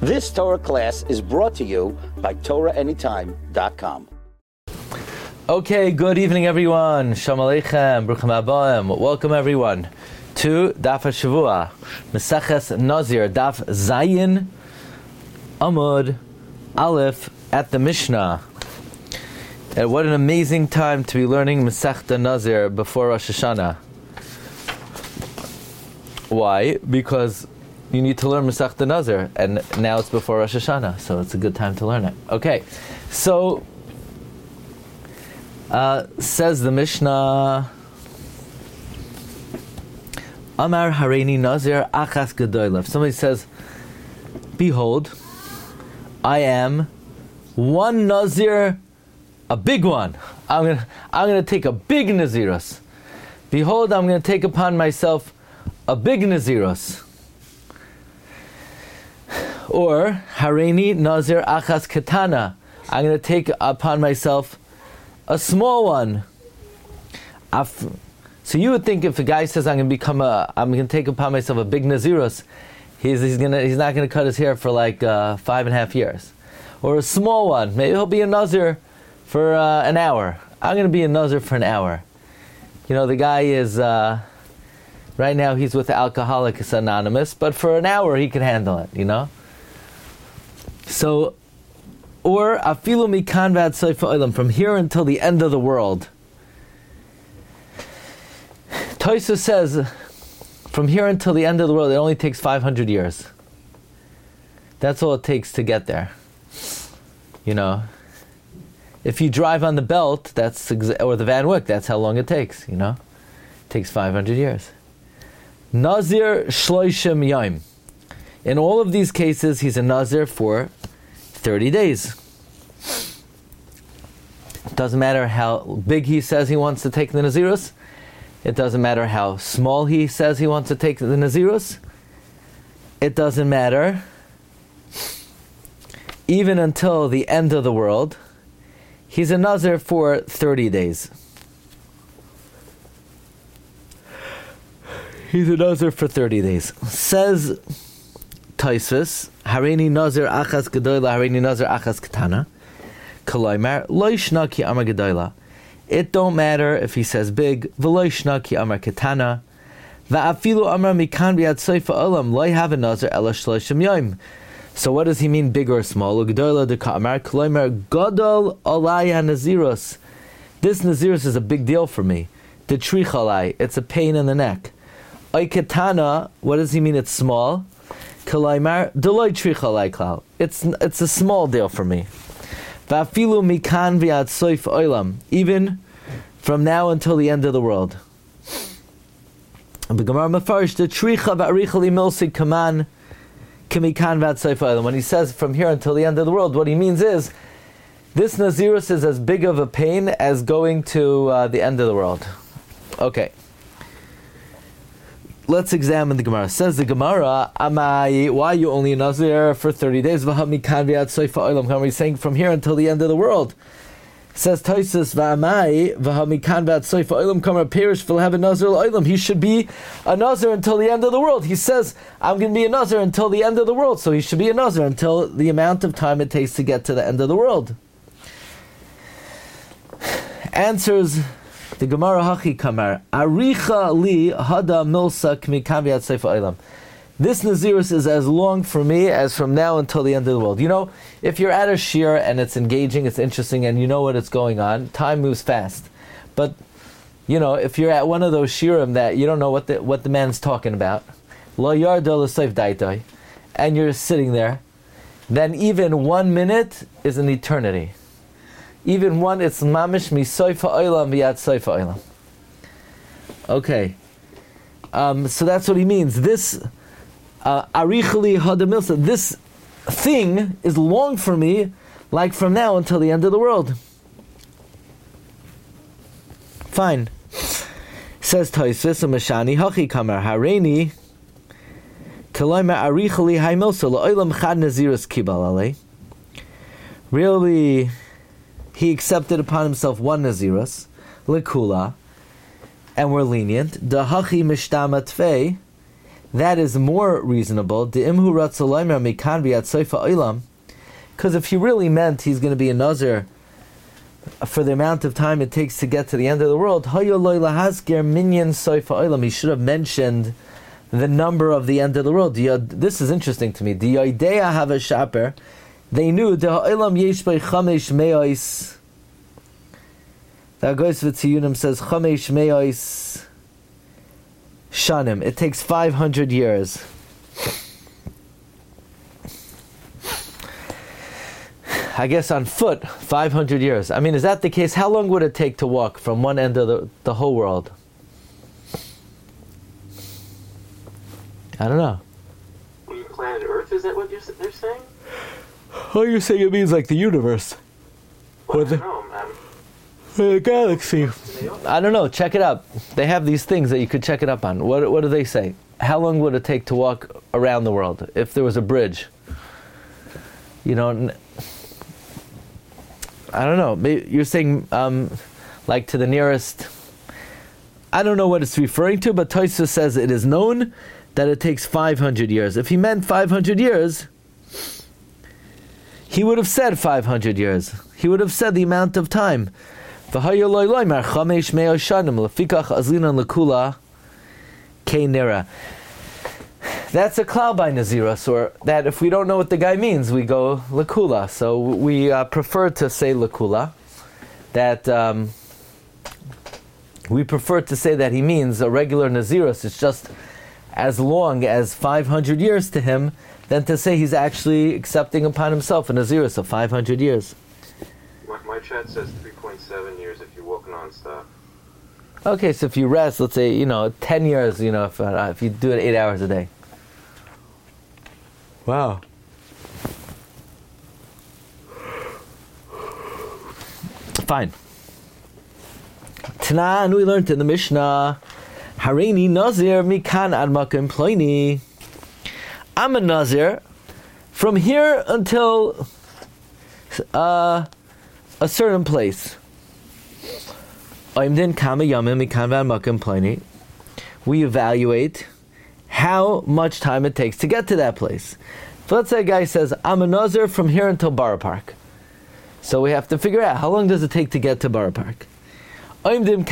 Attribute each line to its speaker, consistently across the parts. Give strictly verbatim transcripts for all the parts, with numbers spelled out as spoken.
Speaker 1: This Torah class is brought to you by Torah Anytime dot com.
Speaker 2: Okay, good evening everyone. Shalom Aleichem, Bruchim Habayim. Welcome everyone to Daf HaShavua, Meseches Nazir, Daf Zayin, Amud, Aleph, at the Mishnah. And what an amazing time to be learning Masechta Nazir before Rosh Hashanah. Why? Because you need to learn Masechta Nazir, and now it's before Rosh Hashanah, so it's a good time to learn it. Okay, so uh, says the Mishnah, Amar Hareini Nazir Achas Gedoyla. If somebody says, behold, I am one Nazir, a big one. I'm gonna, I'm gonna take a big Nazirus. Behold, I'm gonna take upon myself a big Nazirus. Or, Hareini Nazir Achas Ketana. I'm going to take upon myself a small one. So you would think if a guy says I'm going to become a, I'm going to take upon myself a big Nazirus, he's he's gonna he's not going to cut his hair for like uh, five and a half years. Or a small one, maybe he'll be a Nazir for uh, an hour. I'm going to be a Nazir for an hour. You know, the guy is uh, right now he's with Alcoholics Anonymous, but for an hour he can handle it. You know. So, or afilu mikan vad soifa olam, from here until the end of the world. Tosfos says, from here until the end of the world, it only takes five hundred years. That's all it takes to get there. You know, if you drive on the belt, that's exa- or the Van Wyck, that's how long it takes. You know, it takes five hundred years. Nazir shloishim yom. In all of these cases, he's a Nazir for thirty days. It doesn't matter how big he says he wants to take the Nazirus. It doesn't matter how small he says he wants to take the Nazirus. It doesn't matter. Even until the end of the world, he's a Nazir for thirty days. He's a Nazir for thirty days. Says Tosfos, Hareini Nazir Achas Gedoyla, Hareini Nazir Achas Ketana, Kalaymar, Lo Yishna Ki Amar Gedoyla. It don't matter if he says big, V'lo Yishna Ki Amar Ketana, Va'afilu Amar Mikan B'yad Soifa Olam, Lo Yhav Nazir Ela Shloshim Yom. So what does he mean, big or small? Gedoyla de Ka'amar, Kalaymar, Godol Olaya Nazirus. This Nazirus is a big deal for me. De Trichalai, it's a pain in the neck. Oy Ketana, what does he mean, it's small? Kalaymar, Deloy Trichalai Klal. It's it's a small deal for me. Va'afilu mikan v'yad soif olam. Even from now until the end of the world. The Gemara Mefarish, the Tricha va'arichali milsi kaman kemikan v'yad soif olam. When he says from here until the end of the world, what he means is, this Nazirus is as big of a pain as going to uh, the end of the world. Okay. Let's examine the Gemara. Says the Gemara, Amai, why are you only a Nazir for thirty days? He's saying from here until the end of the world. Says Tosfos, V'amai, v'hamikan v'ad soifa olam kamar perish v'lehav a Nazir l'olam. He should be a Nazir until the end of the world. He says, I'm going to be a Nazir until the end of the world. So he should be a Nazir until the amount of time it takes to get to the end of the world. Answers the Gemara Hachi Kamar, Aricha li hada milsa k'mikan v'yad soifa olam. This Nazirus is as long for me as from now until the end of the world. You know, if you're at a shir and it's engaging, it's interesting, and you know what is going on, time moves fast. But, you know, if you're at one of those shirim that you don't know what the what the man's talking about, lo yardo l'soif daitai, and you're sitting there, then even one minute is an eternity. Even one, it's mamish mi soifa olam v'yad soifa olam. Okay, um, so that's what he means. This arichli hadamilsa, this thing is long for me, like from now until the end of the world. Fine. Says Tosfos, Mashani hachi kamar hareini kalaima arichli haimilsa la'olam chad nazirus kibal alei. Really, he accepted upon himself one Nazirus, Lekula, and we're lenient. The Hachi Mishtama Tfei, that is more reasonable. Because if he really meant he's going to be a Nazir for the amount of time it takes to get to the end of the world, he should have mentioned the number of the end of the world. This is interesting to me. They knew the Ha'olam yesh by chamesh me'os. The Agos V'Tziyunim says chamesh me'os shanim. It takes five hundred years. I guess on foot, five hundred years. I mean, is that the case? How long would it take to walk from one end of the, the whole world? I don't know.
Speaker 3: You mean planet Earth? Is that what you're, they're saying?
Speaker 2: Oh, you're saying it means like the universe.
Speaker 3: Well,
Speaker 2: or
Speaker 3: I
Speaker 2: the,
Speaker 3: don't know, man.
Speaker 2: the galaxy. I don't know. Check it up. They have these things that you could check it up on. What, what do they say? How long would it take to walk around the world if there was a bridge? You know, I don't know. Maybe you're saying um, like to the nearest. I don't know what it's referring to, but Tosfos says it is known that it takes five hundred years. If he meant five hundred years, he would have said five hundred years. He would have said the amount of time. That's a klal by Nazirus, or that if we don't know what the guy means, we go lakula. So we uh, prefer to say lakula. That um, we prefer to say that he means a regular Nazirus. It's just as long as five hundred years to him, than to say he's actually accepting upon himself a Nazirus of five hundred years.
Speaker 3: My, my chat says three point seven years if you walk non-stop.
Speaker 2: Okay, so if you rest, let's say, you know, ten years, you know, if, uh, if you do it eight hours a day. Wow. Fine. Tanan, we learned in the Mishnah, Hareini Nazir mikan ad makom ploini. I'm a Nazir from here until uh, a certain place. We evaluate how much time it takes to get to that place. So let's say a guy says, I'm a Nazir from here until Borough Park. So we have to figure out how long does it take to get to Borough Park. So if it's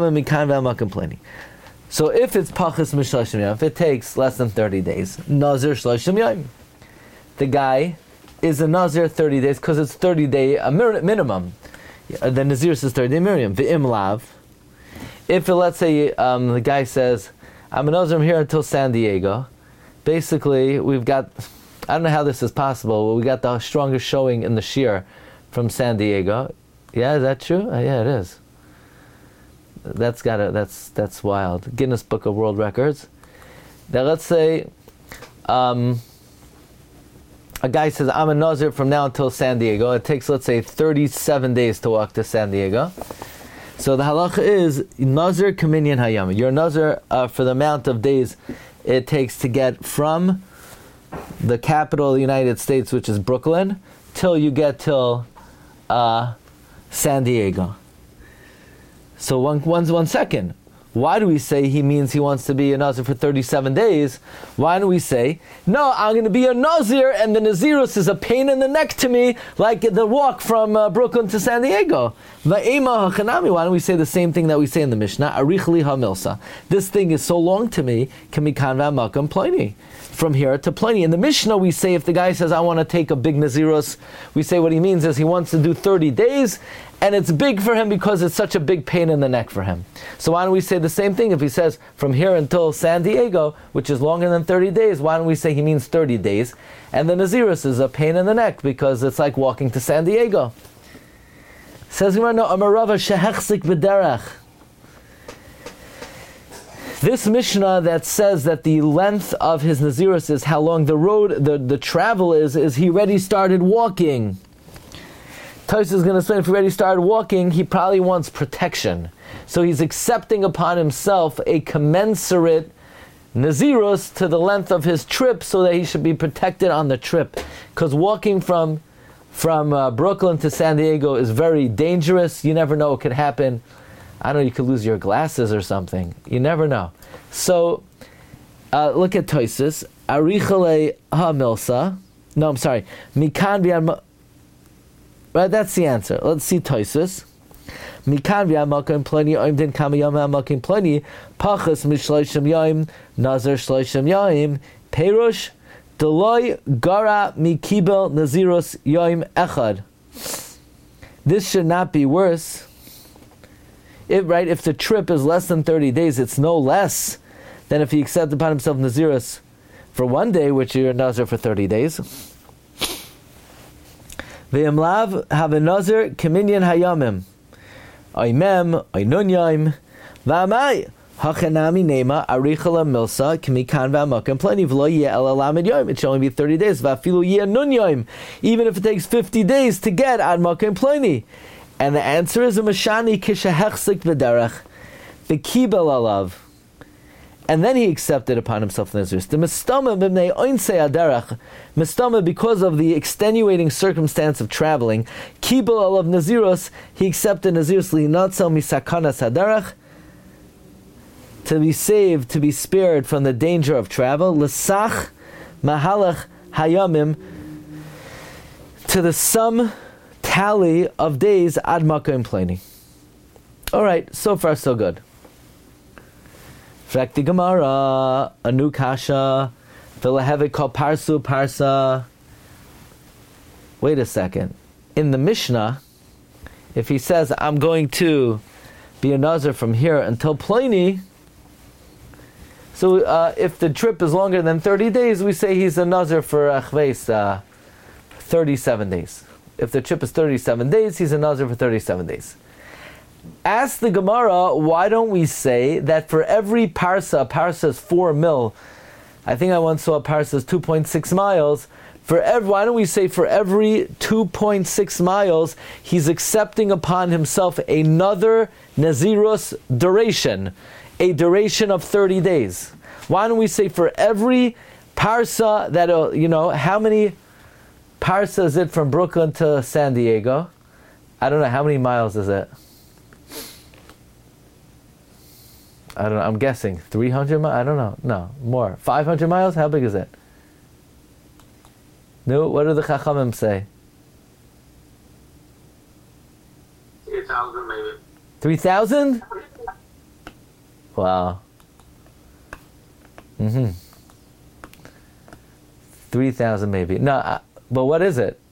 Speaker 2: Pachas Mishlashim Yom, if it takes less than thirty days, Nazir Shlashim Yom. The guy is a Nazir thirty days because it's thirty day a minimum. The Nazir says thirty day minimum. V'im lav. If it, let's say um, the guy says, I'm a Nazir from here until San Diego, basically we've got, I don't know how this is possible, but we got the strongest showing in the Shir from San Diego. Yeah, is that true? Uh, yeah, it is. That's got to, that's that's wild. Guinness Book of World Records. Now let's say um, a guy says, I'm a Nazir from now until San Diego. It takes, let's say, thirty-seven days to walk to San Diego. So the halacha is Nazir Kaminyan Hayam. You're a Nazir uh, for the amount of days it takes to get from the capital of the United States, which is Brooklyn, till you get till uh, San Diego. So one, one, one second. Why do we say he means he wants to be a Nazir for thirty-seven days? Why don't we say, no, I'm going to be a Nazir and the Nazirus is a pain in the neck to me, like the walk from uh, Brooklyn to San Diego. Why don't we say the same thing that we say in the Mishnah? Arichli ha-milsa. This thing is so long to me, can be kanva makam pliny. From here to Pliny. In the Mishnah we say if the guy says I want to take a big Nazirus, we say what he means is he wants to do thirty days and it's big for him because it's such a big pain in the neck for him. So why don't we say the same thing if he says from here until San Diego, which is longer than thirty days, why don't we say he means thirty days and the Nazirus is a pain in the neck because it's like walking to San Diego. Says no, Amarava shehechzik b'derech. This Mishnah that says that the length of his Nazirus is how long the road, the, the travel is, is he already started walking. Tosfos is going to say if he already started walking, he probably wants protection. So he's accepting upon himself a commensurate Nazirus to the length of his trip so that he should be protected on the trip. Because walking from, from uh, Brooklyn to San Diego is very dangerous. You never know what could happen. I don't know, you could lose your glasses or something. You never know. So Uh, look at Toisus. Arichale ha-milsa. No, I'm sorry. Mikan v'yad. Right, that's the answer. Let's see Toisus. Mikan v'yad makim pleni oimdin kama yom makim pleni pachas mishloishim yoim nazar shloishim yoim perush deloy gara mikibel nazirus yoim echad. This should not be worse. If, right, if the trip is less than thirty days, it's no less than if he accepted upon himself Nazirus for one day, which you're Nazir for thirty days. Ve'imlav have a Nazir kiminyan hayamim. Oimem, oinunyaim, v'amai. Hachanami nema arichala milsa kimikan v'amakim plenty v'lo yeh el alamid yom. It should only be thirty days. V'afilu yeh nun yom. Even if it takes fifty days to get ad makim plenty. And the answer is a mashani kishahechzik v'derech v'kibel alav. And then he accepted upon himself the Nazirus. The mistama b'mnei oinsei aderech. Mistama, because of the extenuating circumstance of traveling, kibel alav Nazirus, he accepted Nazirus li'natzel misakanas haderech, to be saved, to be spared from the danger of travel. L'sach mahalach hayamim, to the sum tally of days ad makom pleni. All right, so far so good. Frakti Gemara, a new kasha, v'lehevik kol parsu parsa. Wait a second. In the Mishnah, if he says, I'm going to be a Nazir from here until Pliny, so uh, if the trip is longer than thirty days, we say he's a Nazir for Achveis, uh, thirty-seven days. If the trip is thirty-seven days, he's a Nazir for thirty-seven days. Ask the Gemara, why don't we say that for every parsa, a parsa is four mil, I think I once saw a parsa is two point six miles, for every, why don't we say for every two point six miles, he's accepting upon himself another Nazirus duration, a duration of thirty days. Why don't we say for every parsa that, uh, you know, how many parsa is it from Brooklyn to San Diego? I don't know, how many miles is it? I don't know, I'm guessing three hundred miles? I don't know, no, more. five hundred miles? How big is it? No, what do the Chachamim say?
Speaker 3: three thousand maybe.
Speaker 2: three thousand? Wow. Mm-hmm. three thousand maybe. No, uh, but what is it?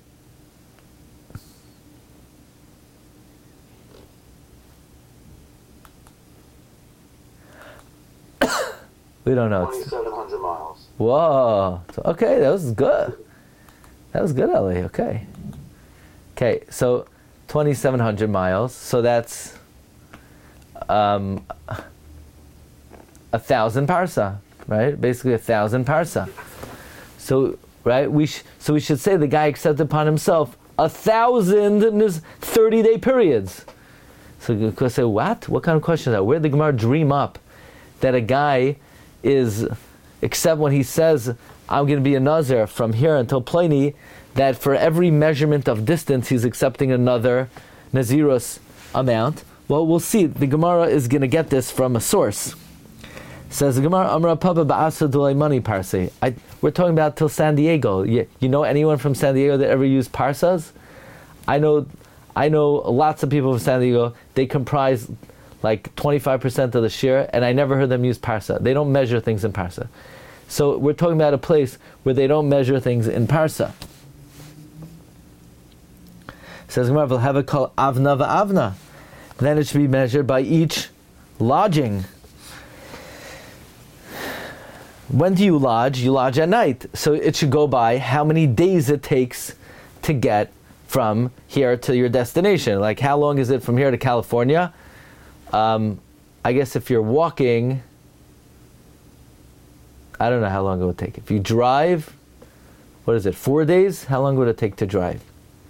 Speaker 2: We don't know.
Speaker 3: twenty-seven hundred miles.
Speaker 2: Whoa. So, okay, that was good. That was good, Ali. Okay. Okay, so twenty-seven hundred miles. So that's um, a thousand parsa, right? Basically a thousand parsa. So, right, we sh- so we should say the guy accepted upon himself a thousand thirty-day periods. So you could say, what? What kind of question is that? Where did the Gemara dream up that a guy is, except when he says, I'm going to be a Nazir from here until Pliny, that for every measurement of distance he's accepting another Nazirus amount? Well, we'll see. The Gemara is going to get this from a source. Says the Gemara, Amra Papa Ba'asa Dulay Money Parsi. We're talking about till San Diego. You, you know anyone from San Diego that ever used parsas? I know, I know lots of people from San Diego. They comprise like twenty-five percent of the shir, and I never heard them use parsa. They don't measure things in parsa. So we're talking about a place where they don't measure things in parsa. Says Gemara, we'll have it called avna va'avna. Then it should be measured by each lodging. When do you lodge? You lodge at night. So it should go by how many days it takes to get from here to your destination. Like how long is it from here to California? Um, I guess if you're walking, I don't know how long it would take. If you drive, what is it, four days? How long would it take to drive?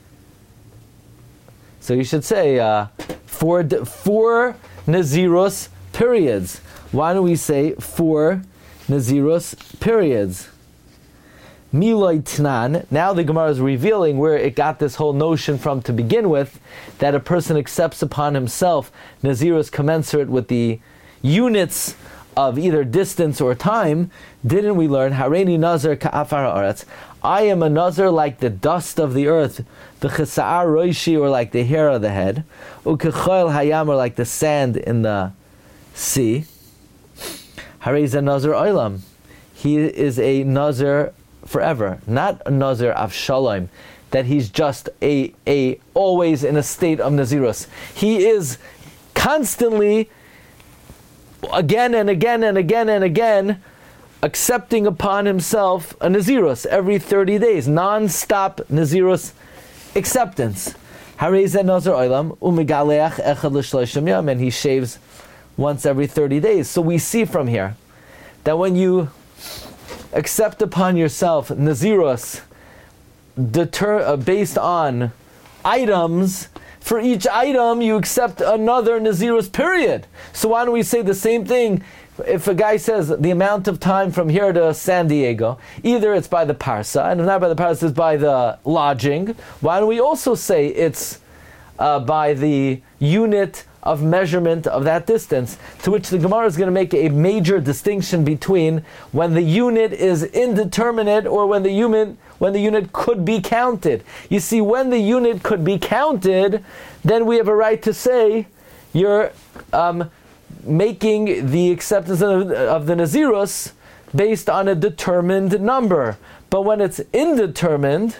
Speaker 2: So you should say uh, four, four Nazirus periods. Why don't we say four Nazirus periods? Miloi Tnan. Now the Gemara is revealing where it got this whole notion from to begin with, that a person accepts upon himself Nazirus commensurate with the units of either distance or time, didn't we learn, Hareini Nazar ka'afar ha'aretz, I am a Nazar like the dust of the earth, the chesa'ar roishi, or like the hair of the head, u'kechoil hayam, or like the sand in the sea. Harei Nazar olam, he is a Nazar forever, not a Nazar of shalom, that he's just a a always in a state of Nazirus. He is constantly, again and again and again and again, accepting upon himself a Nazirus every thirty days, non-stop Nazirus acceptance. Harei Nazar olam umigaleach echad l'shloshim yom, and he shaves once every thirty days. So we see from here that when you accept upon yourself Nazirus deter, uh, based on items, for each item you accept another Nazirus period. So why don't we say the same thing if a guy says the amount of time from here to San Diego, either it's by the parsa, and if not by the parsa, it's by the lodging. Why don't we also say it's uh, by the unit of measurement of that distance, to which the Gemara is going to make a major distinction between when the unit is indeterminate or when the unit when the unit could be counted. You see, when the unit could be counted, then we have a right to say you're um, making the acceptance of, of the Nazirus based on a determined number. But when it's indeterminate,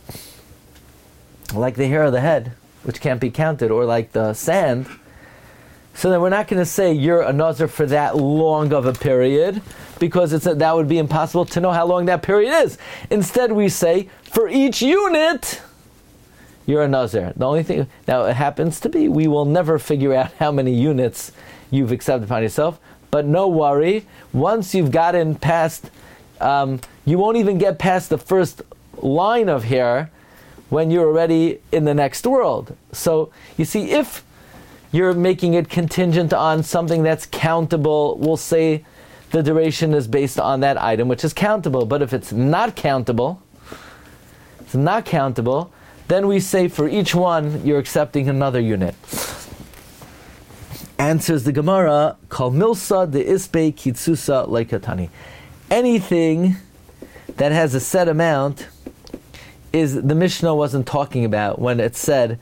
Speaker 2: like the hair of the head, which can't be counted, or like the sand, so then we're not going to say you're a Nazir for that long of a period, because it's a, that would be impossible to know how long that period is. Instead, we say for each unit, you're a Nazir. The only thing, now it happens to be, we will never figure out how many units you've accepted upon yourself, but no worry, once you've gotten past, um, you won't even get past the first line of hair when you're already in the next world. So, you see, if you're making it contingent on something that's countable, we'll say the duration is based on that item, which is countable. But if it's not countable, it's not countable, then we say for each one, you're accepting another unit. Answers the Gemara, Kol milsa de isbe kitsusa leikatani. Anything that has a set amount is, the Mishnah wasn't talking about when it said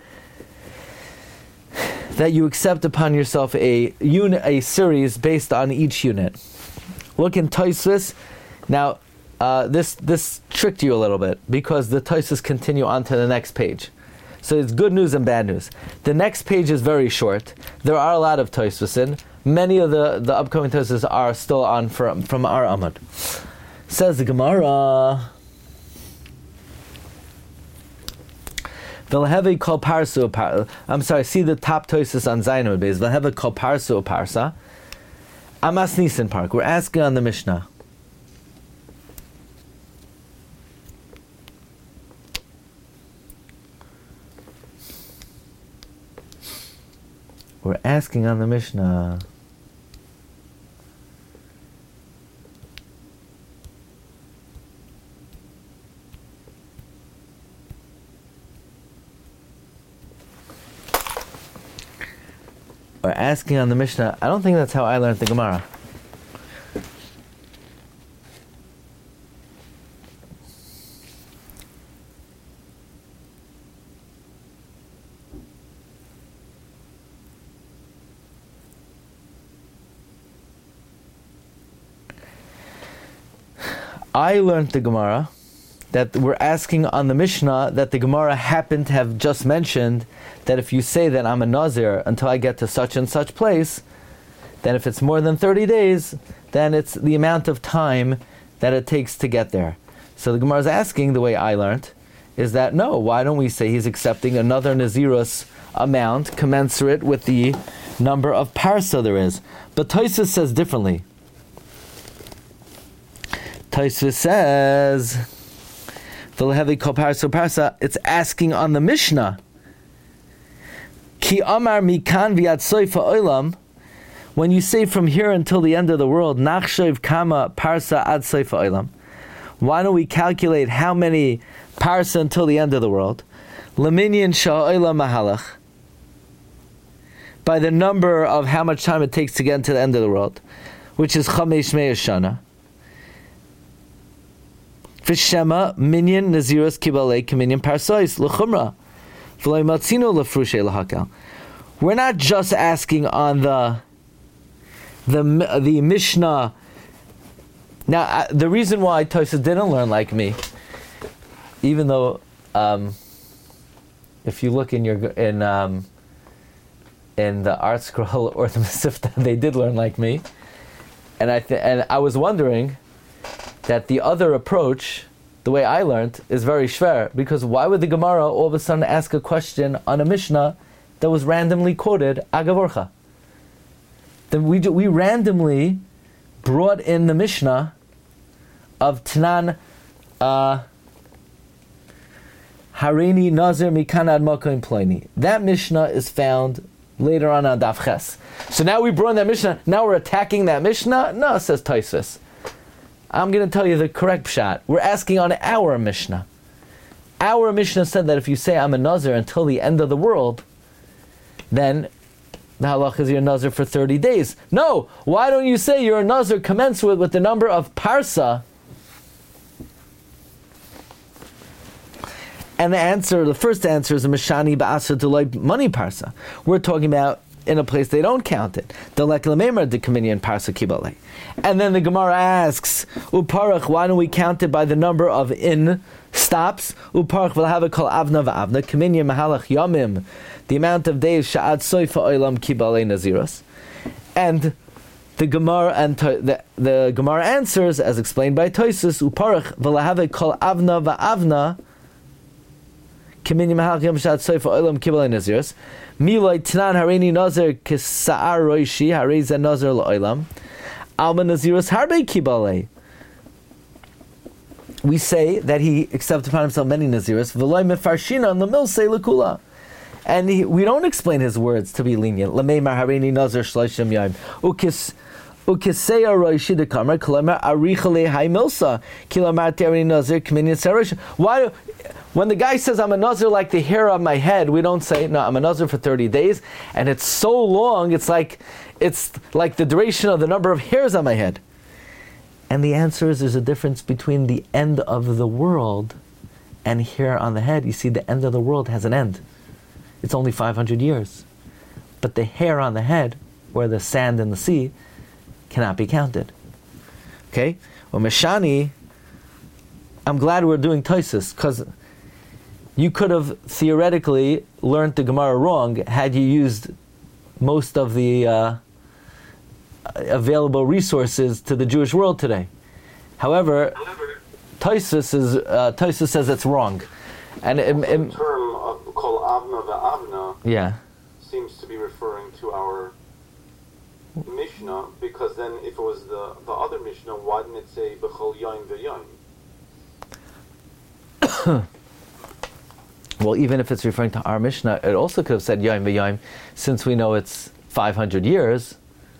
Speaker 2: that you accept upon yourself a unit, a series based on each unit. Look in Tosfos. Now, uh, this this tricked you a little bit, because the Tosfos continue on to the next page. So it's good news and bad news. The next page is very short. There are a lot of Tosfos in. Many of the, the upcoming Tosfos are still on from, from our Amud. Says the Gemara, V'lehevi kol parsu parsa. I'm sorry, see the top Tosfos on Zayin base. V'lehevi kol parsu parsa. Amas Nisan Park. We're asking on the Mishnah. We're asking on the Mishnah. We're asking on the Mishnah. I don't think that's how I learned the Gemara. I learned the Gemara that we're asking on the Mishnah that the Gemara happened to have just mentioned that if you say that I'm a Nazir until I get to such and such place, then if it's more than thirty days, then it's the amount of time that it takes to get there. So the Gemara is asking, the way I learned, is that no, why don't we say he's accepting another Nazirus amount commensurate with the number of parsa there is? But Tosfos says differently. Tosfos says, "V'lehevi kol parsa parsa." It's asking on the Mishnah. Ki amar mikan v'yad soif ha'olam. When you say from here until the end of the world, nachshav kama parsa ad soif ha'olam. Why don't we calculate how many parsa until the end of the world? Leminyan sha'olam mahalach. By the number of how much time it takes to get to the end of the world. which is Chamesh Me'ah Shana. V'shema minyan naziros kibalei k'minyan parsois l'chumra v'loi matzino l'frushe l'hakal. We're not just asking on the the the Mishnah. Now, uh, the reason why Tosfos didn't learn like me, even though um, if you look in your in um, in the Art Scroll or the Mesivta, they did learn like me, and I th- and I was wondering that the other approach, the way I learned, is very shver, because why would the Gemara all of a sudden ask a question on a Mishnah that was randomly quoted Agavorcha? Then we we randomly brought in the Mishnah of Tanan uh, Harini Nazir Mikanad Makoim Ploini. That Mishnah is found later on on Daf Ches. So now we brought in that Mishnah. Now we're attacking that Mishnah? No, says Tosfos. I'm going to tell you the correct pshat. We're asking on our Mishnah. Our Mishnah said that if you say I'm a Nazir until the end of the world, then the halach is you're a Nazir for thirty days. No! Why don't you say you're a Nazir commensurate with the number of parsa? And the answer, the first answer is a Mashani Ba'asa Delay money parsa. We're talking about in a place they don't count it. Delek Lamemer de Kaminian parsa Kibale. And then the Gemara asks, Uparach, why don't we count it by the number of in stops? Uparach will have it called Avna Va'avna, Kaminian Mahalach Yamim, the amount of days Sha'ad Soifa Oilam Kibale Naziros. And the Gemara and to, the, the Gemara answers, as explained by Tosfos, Uparach will have it called Avna Va'avna, Kaminian Mahalach Yam Sha'ad Soifa Oilam Kibale Naziros. Miloi Tnan Hareini Nazir Kisa'ar Roishi Hareza Nazir La'olam. Alma Naziros Harbe Kibale. We say that he accepted upon himself many Naziros. V'loi mefarshina on the milsei lekula. And he, we don't explain his words to be lenient. Lameimar Hareini Nazir Shloshim Yom. Ukis Ukiseya Roishi de Kamar Kalamar Arichale Hai Milsa Kilamar Hareini Nazir Kminyan Sarosh. Why do when the guy says, I'm a Nazir like the hair on my head, we don't say, no, I'm a Nazir for thirty days, and it's so long, it's like it's like the duration of the number of hairs on my head. And the answer is there's a difference between the end of the world and hair on the head. You see, the end of the world has an end. It's only five hundred years. But the hair on the head, or the sand in the sea, cannot be counted. Okay? Well, Meshani, I'm glad we're doing Tosfos, because you could have theoretically learned the Gemara wrong had you used most of the uh, available resources to the Jewish world today. However, Tosfos is uh, Tosfos says it's wrong, and it,
Speaker 3: the
Speaker 2: it,
Speaker 3: term of called Avna Va'avna
Speaker 2: yeah,
Speaker 3: seems to be referring to our Mishnah, because then if it was the the other Mishnah, why didn't it say B'chol Yain V'Yain?
Speaker 2: Well, even if it's referring to our Mishnah, it also could have said Yaim V'Yaim, since we know it's five hundred years.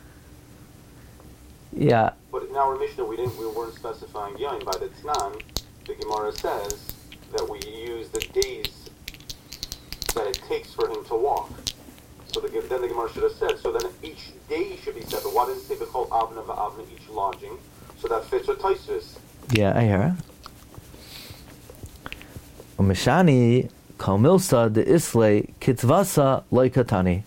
Speaker 2: Yeah.
Speaker 3: But in our Mishnah, we didn't. We weren't specifying Yain by the Tnan. The Gemara says that we use the days that it takes for him to walk. So the, then the Gemara should have said. So then each day should be said. But why didn't it say the whole Avna Va'avna each lodging? So that fits with Tosfos.
Speaker 2: Yeah, I hear it. Umeshani Kal Milsa de Isle Kitzvasa Loikatani.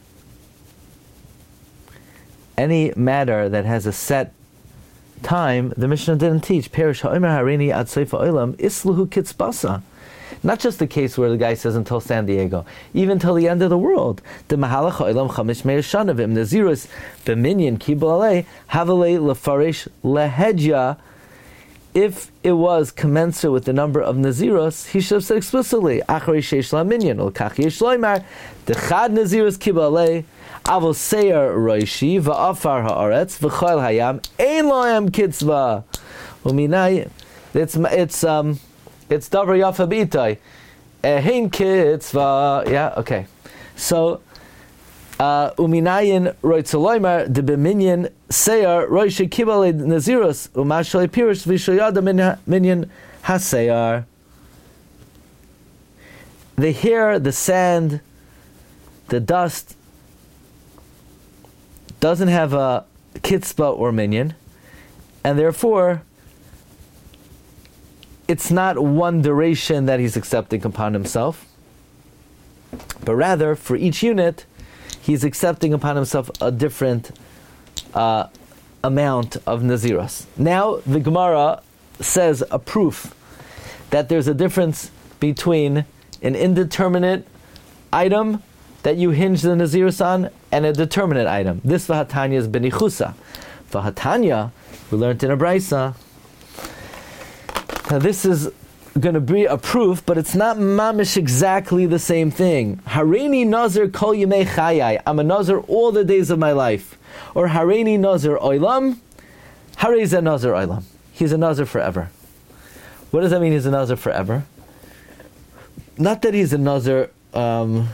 Speaker 2: Any matter that has a set time, the Mishnah didn't teach. Perish ha'omer harini ad seifa olam isluhu kitzbasa. Not just the case where the guy says until San Diego, even till the end of the world. The mahalach ha'olam chamish meir shanavim nazirus b'minyan kibalei havalei lefarish lehedja. If it was commensurate with the number of Naziros, he should have said explicitly, Achrei sheish la minyan, ol kach yesh loimar, dechad Naziros kibalei, avol seir roishi, va'afar ha'aretz, v'chol hayam, ein loyam kitzva. Uminay, it's, it's, um, it's davar yafa b'itai. Hein kitzva. Yeah, okay. So, Uminayin roitzaloimar de b'minyan seyar roishi kibale naziros umashalei pirish v'shoyada minyan haseyar. The hair, the sand, the dust doesn't have a kitzbah or minyan, and therefore it's not one duration that he's accepting upon himself, but rather for each unit he's accepting upon himself a different uh, amount of Naziros. Now the Gemara says a proof that there's a difference between an indeterminate item that you hinge the Nazirus on and a determinate item. This Vahatanya is benichusa. Vahatanya, we learned in a Braisa. Now this is going to be a proof, but it's not mamish exactly the same thing. Hareini nazir kol yemei chayai. I'm a nazir all the days of my life. Or hareini nazir oilam. Harei nazir oilam. He's a nazir forever. What does that mean? He's a nazir forever. Not that he's a nazir. Um,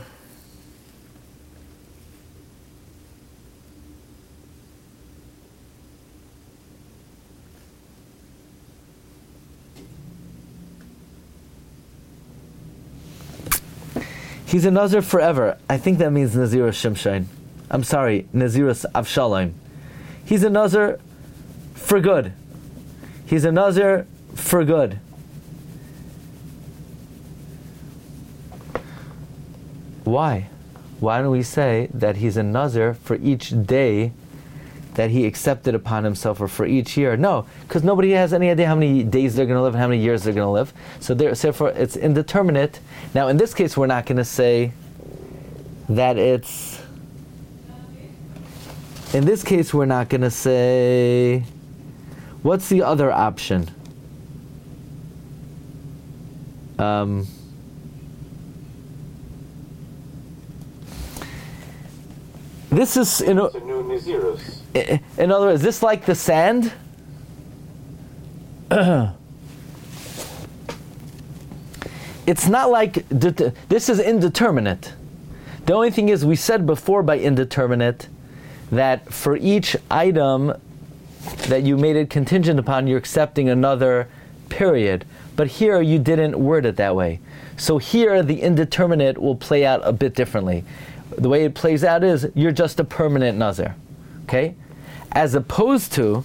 Speaker 2: He's a Nazir forever. I think that means Nazirus Shimshon. I'm sorry, Nazirus Avshalom. He's a Nazir for good. He's a Nazir for good. Why? Why don't we say that he's a Nazir for each day that he accepted upon himself, or for each year? No, because nobody has any idea how many days they're going to live and how many years they're going to live. So therefore, it's indeterminate. Now, in this case, we're not going to say that it's... In this case, we're not going to say... What's the other option? Um... This is, in, a, in other words, this like the sand? It's not like, this is indeterminate. The only thing is, we said before by indeterminate that for each item that you made it contingent upon, you're accepting another period. But here you didn't word it that way. So here the indeterminate will play out a bit differently. The way it plays out is, you're just a permanent Nazir. Okay? As opposed to,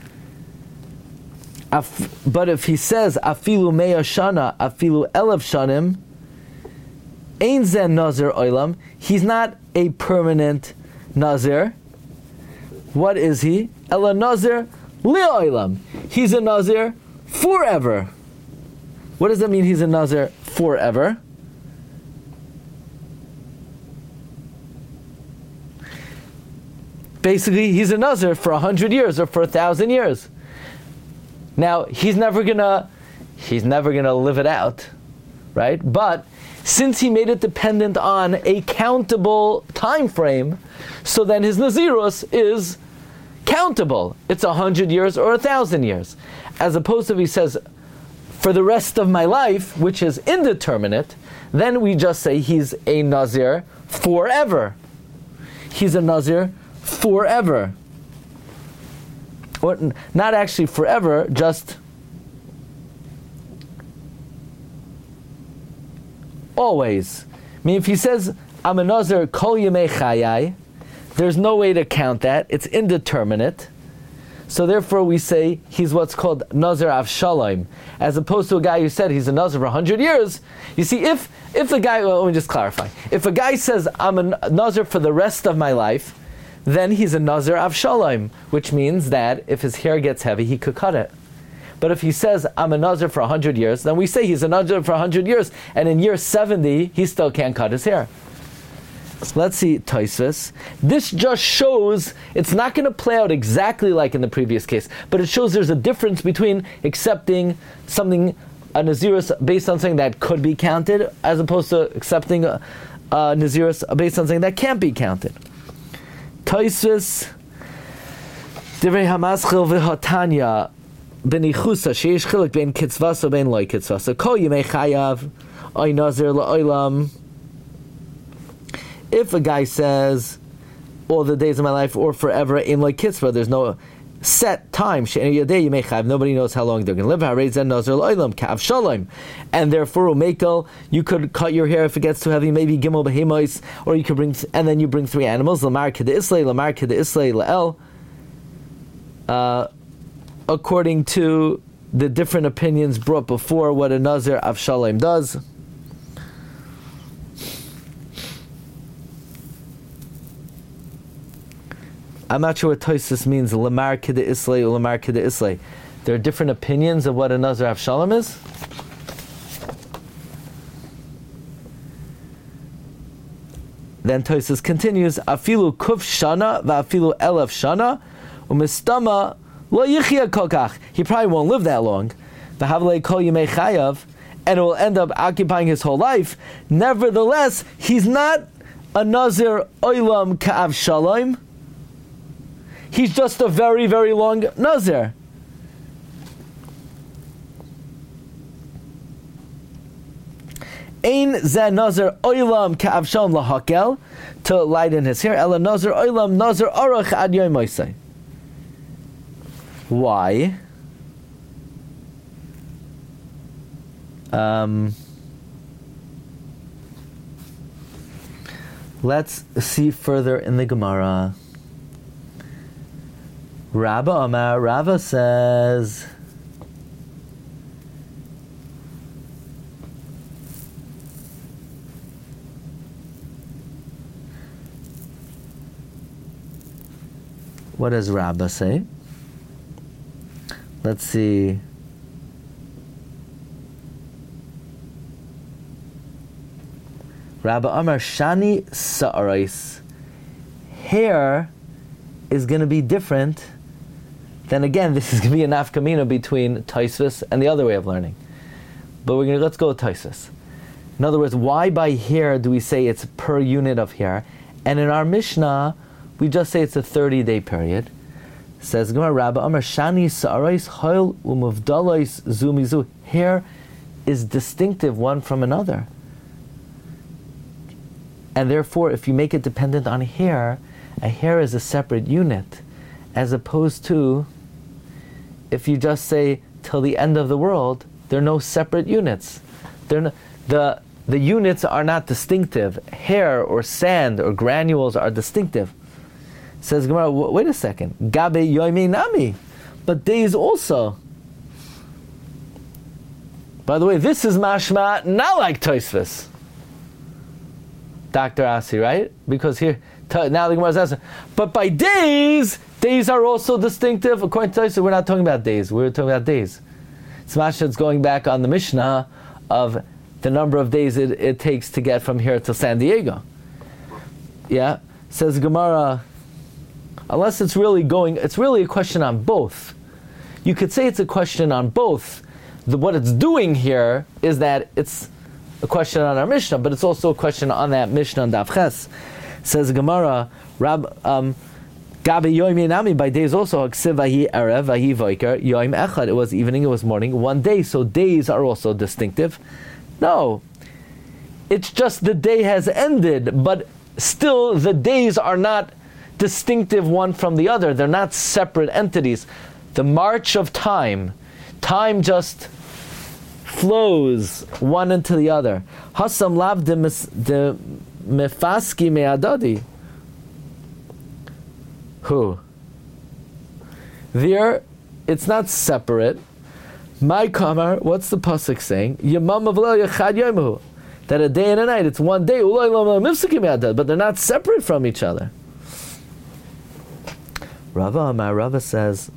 Speaker 2: af, but if he says, afilu meya shana, afilu elev shanim, ein zen Nazir oilam, he's not a permanent Nazir. What is he? Ela Nazir li oilam. He's a Nazir forever. What does that mean, he's a Nazir forever? Basically, he's a Nazir for a hundred years or for a thousand years. Now, he's never gonna, he's never gonna live it out, right? But since he made it dependent on a countable time frame, so then his Nazirus is countable. It's a hundred years or a thousand years, as opposed to if he says for the rest of my life, which is indeterminate. Then we just say he's a Nazir forever. He's a Nazir forever. Or not actually forever, just always. I mean, if he says, I'm a Nazir kol yemei chayai, there's no way to count that. It's indeterminate. So therefore we say he's what's called Nazir Avshalom, as opposed to a guy who said he's a Nazir for one hundred years. You see, if if the guy, well, let me just clarify. If a guy says, I'm a Nazir for the rest of my life, then he's a Nazir Avshalom, which means that if his hair gets heavy, he could cut it. But if he says, I'm a Nazir for one hundred years, then we say he's a Nazir for one hundred years, and in year seventy, he still can't cut his hair. Let's see Tosfos. This just shows, it's not going to play out exactly like in the previous case, but it shows there's a difference between accepting something, a Nazirus, based on something that could be counted, as opposed to accepting a, a Nazirus based on something that can't be counted. Tosfos, Divrei Hamaschil v'Hatanya, benichusa sheish chiluk ben kitzvasa ben loy kitzvasa kol yemei chayav oy nazir la'olam. If a guy says all the days of my life or forever in loy kitzvah, there's no set time. She'eni yadei yemei chayav. Nobody knows how long they're going to live. Harei zen nazir la'olam ka'av shalom. And therefore, umekel, you could cut your hair if it gets too heavy. Maybe gimel behemois, or you could bring, and then you bring three animals. Lamar k'de islay, lamar k'de islay la'el. uh, according to the different opinions brought before, what a Nazir Avshalom does. I'm not sure what Tosfos means, Lamar Kida Islay or Lamar Kida Islay. There are different opinions of what a Nazir Avshalom is. Then Tosfos continues, Afilu kuf shana va'afilu elef shana u'mistama lo yichya kokach. He probably won't live that long. V'havlei kol yimei chayav, and it will end up occupying his whole life. Nevertheless, he's not a Nazir oilam ka'avshalom. He's just a very, very long Nazir. Ein ze Nazir oilam ka'avshalom lahakel, to lighten his hair. Ela Nazir oilam Nazir arach ad yom moisei. Why? Um, let's see further in the Gemara. Rabba Amar, Rava says, what does Rabba say? Let's see. Rabba Amar Shani Sa'arais. Hair is going to be different. Then again, this is going to be a nafkamina between Tosfos and the other way of learning. But we're going to let's go with Tosfos. In other words, why by hair do we say it's per unit of hair? And in our Mishnah, we just say it's a thirty-day period. Says Gemara, Rabba Amar Shani Sa'arais Hoil Umuvdalais Zumizu. Hair is distinctive one from another. And therefore, if you make it dependent on hair, a hair is a separate unit, as opposed to if you just say till the end of the world, there are no separate units. They're no, the the units are not distinctive. Hair or sand or granules are distinctive. Says Gemara, wait a second. Gabe yoimi nami, but days also. By the way, this is mashma not like Tosfos, Doctor Asi, right? Because here now the Gemara is asking, but by days, days are also distinctive. According to Tosfos, we're not talking about days. We're talking about days. Smashad's going back on the Mishnah of the number of days it, it takes to get from here to San Diego. Yeah, says Gemara. Unless it's really going, it's really a question on both. You could say it's a question on both. The, what it's doing here is that it's a question on our Mishnah, but it's also a question on that Mishnah on Daf Ches. Says Gemara, Rab, um, Gabi Yoim Nami, by days also, Vahi Erev, Vahi Vaiker, Yoim Echad, it was evening, it was morning, one day, so days are also distinctive. No, it's just the day has ended, but still the days are not distinctive one from the other. They're not separate entities. The march of time, time just flows one into the other. Hasam lav de mefaski me'adadi. Who? There, it's not separate. My kamar, what's the pasuk saying? Yamam avlo yachad yomu. That a day and a night, it's one day. But they're not separate from each other. Rava Amar, Rava says,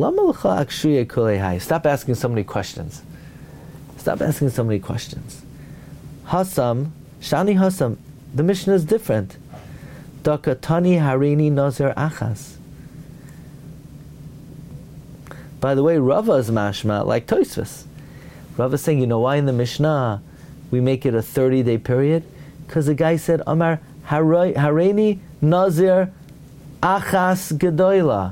Speaker 2: stop asking so many questions. Stop asking so many questions. Hasam, Shani Hasam, the Mishnah is different. Dakatani Harini Nazir Achas. By the way, Rava is mashma like Tosfos. Rava is saying, you know why in the Mishnah we make it a thirty-day period? Because the guy said, Amar Harini Nazir Achas Gedoyla.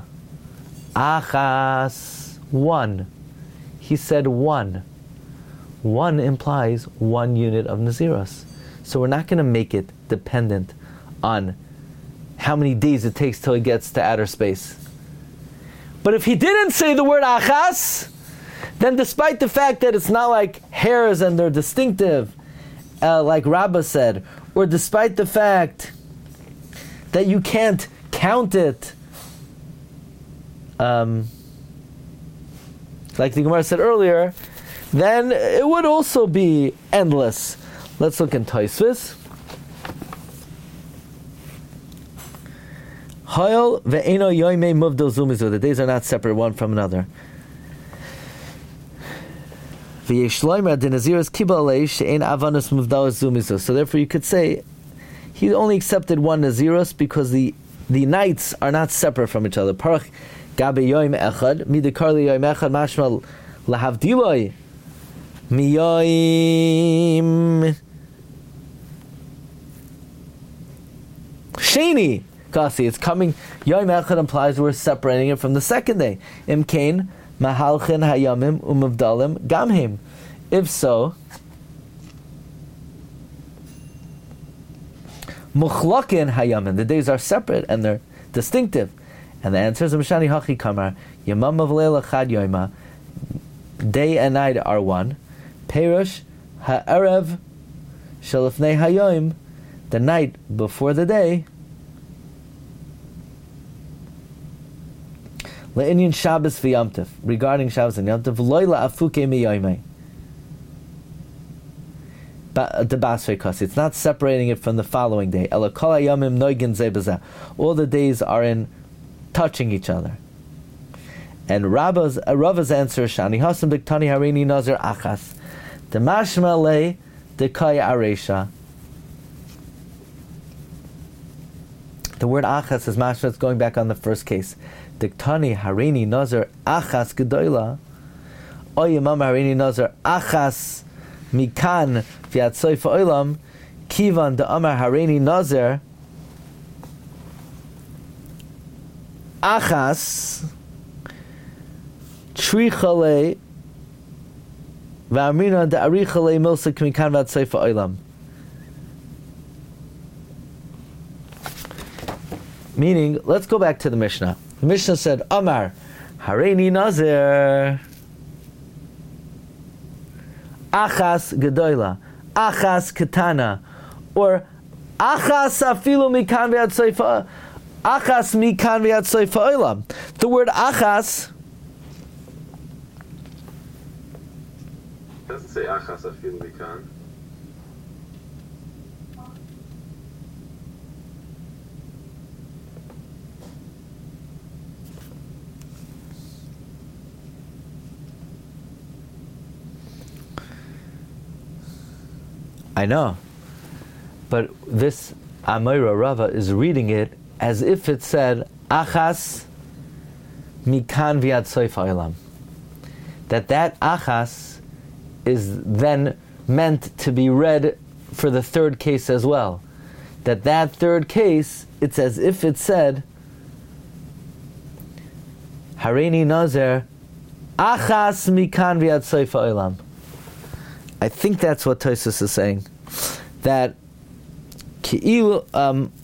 Speaker 2: Achas, one. He said one. One implies one unit of Naziros. So we're not going to make it dependent on how many days it takes till it gets to outer space. But if he didn't say the word Achas, then despite the fact that it's not like hairs and they're distinctive, uh, like Rabbah said, or despite the fact that you can't count it um, like the Gemara said earlier, then it would also be endless. Let's look in Tosfos. Hayol ve'eno yoimei muvdol zumizu. The days are not separate one from another. V'yeshloimer dinaziros kibalei she'en avanus muvdal zumizu. So therefore, you could say he only accepted one naziros because the the nights are not separate from each other. Parach gabe yoim echad midikar li yoim echad mashmal lahavdiloi miyoim sheni. Kasi, it's coming. Yom Echad implies we're separating it from the second day. Imkain mahalchin hayamim umavdalim gamhim. If so, muchlakin hayamim. The days are separate and they're distinctive. And the answer is Mishani hachi kamar yamam avleila chad yoima. Day and night are one. Perush ha'erev shalifnei hayom. The night before the day. Le'inyan Shabbos v'yamtiv, regarding Shabbos and Yamtiv, loyla afuke miyoymei. The basrei kasi, it's not separating it from the following day. Ela kol hayamim noigin ze b'zeh. All the days are in touching each other. And Rabba's, uh, Rava's answer, Shani hasam b'ktani harini nazir achas. The mashma le dekaya aresha. The word achas is mashma, it's going back on the first case. Diktani harini nazar achas gedola, oyimam harini nazar achas mikan v'yat soif olam, kivan de amar harini nazar achas trichale v'amrina de arichale milsik mikan v'yat soif olam. Meaning, let's go back to the Mishnah. The Mishnah said, Amar, Hareini Nazir, Achas Gedoyla, Achas Ketana, or Achas Afilu Mikan V'yad Soifa, Achas Mikan V'yad Soifa Olam. The word Achas
Speaker 3: doesn't say Achas Afilu Mikan.
Speaker 2: I know, but this Amira Rava is reading it as if it said Achas Mikan V'yad Soif Ha'olam. That that Achas is then meant to be read for the third case as well. That that third case, it's as if it said Hareini Nazir Achas Mikan V'yad Soif Ha'olam. I think that's what Tosfos is saying. That um,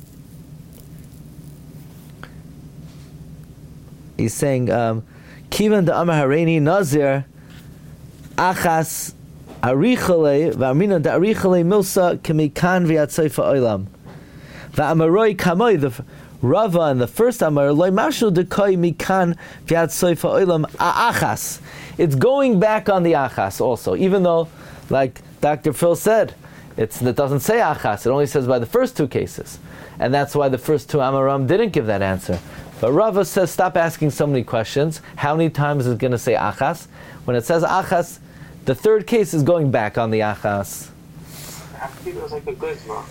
Speaker 2: he's saying Kivan de Amar Hareini Nazir Achas Arichale V'Amrina de Arichale Milsa Kemikan V'yat Soifa Olam V'Amaroi Kamoi. The Rava and the first Amar Loi Mashu de Koi Mikan V'yat Soifa Olam Achas. It's going back on the Achas also, even though, like Doctor Phil said, it's, it doesn't say Achas, it only says by the first two cases. And that's why the first two Amaram didn't give that answer. But Rava says, stop asking so many questions. How many times is it going to say Achas? When it says Achas, the third case is going back on the Achas.
Speaker 3: I think it was like a guzma.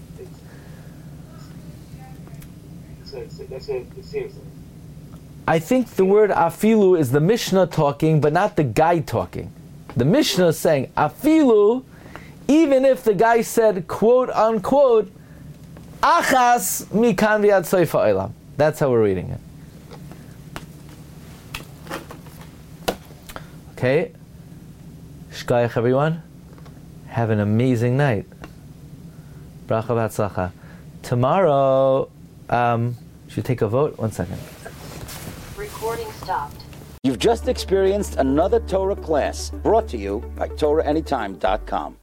Speaker 2: I think the word Afilu is the Mishnah talking, but not the guy talking. The Mishnah is saying, Afilu, even if the guy said, quote unquote, Achas mikan v'yad soifa olam. That's how we're reading it. Okay. Shkayach, everyone. Have an amazing night. Bracha v'atzlacha. Tomorrow, um, should take a vote? One second.
Speaker 4: Recording stopped.
Speaker 1: You've just experienced another Torah class brought to you by Torah Anytime dot com.